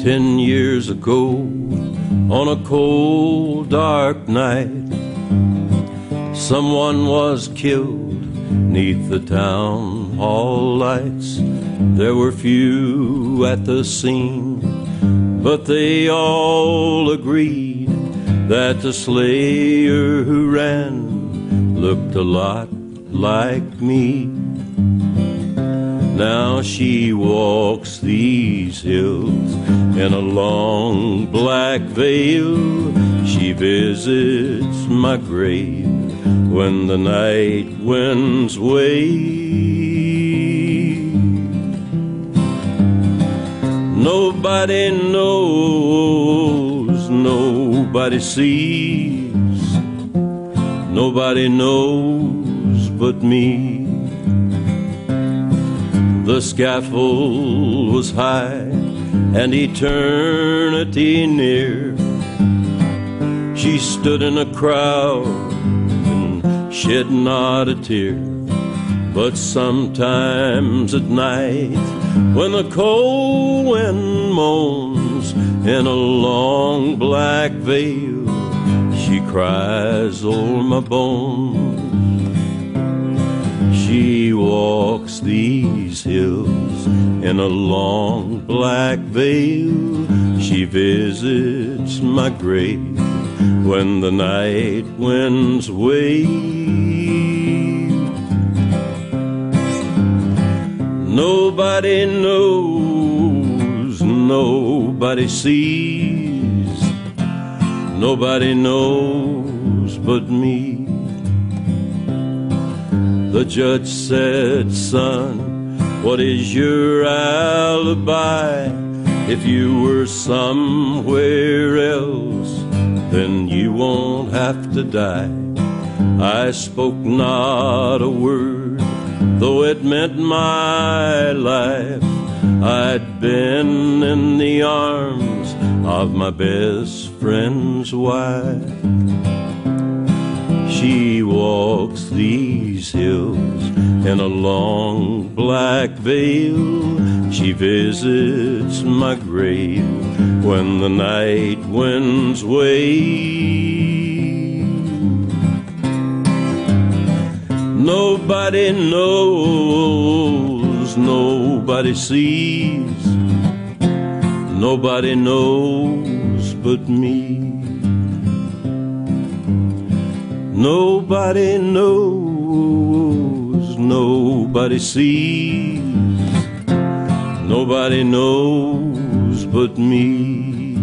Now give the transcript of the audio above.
10 years ago, on a cold, dark night, someone was killed 'neath the town hall lights. There were few at the scene, but they all agreed that the slayer who ran looked a lot like me. Now she walks these hills in a long black veil. She visits my grave when the night winds wave. Nobody knows, nobody sees, nobody knows but me. The scaffold was high and eternity near. She stood in a crowd and shed not a tear. But sometimes at night, when the cold wind moans in a long black veil, she cries o'er my bones. She walks these hills in a long black veil. She visits my grave when the night winds wave. Nobody knows, nobody sees, nobody knows but me. The judge said, son, what is your alibi? If you were somewhere else, then you won't have to die. I spoke not a word, though it meant my life. I'd been in the arms of my best friend's wife. She walks these hills in a long black veil. She visits my grave when the night winds wave. Nobody knows, nobody sees, nobody knows but me. Nobody knows, nobody sees, nobody knows but me.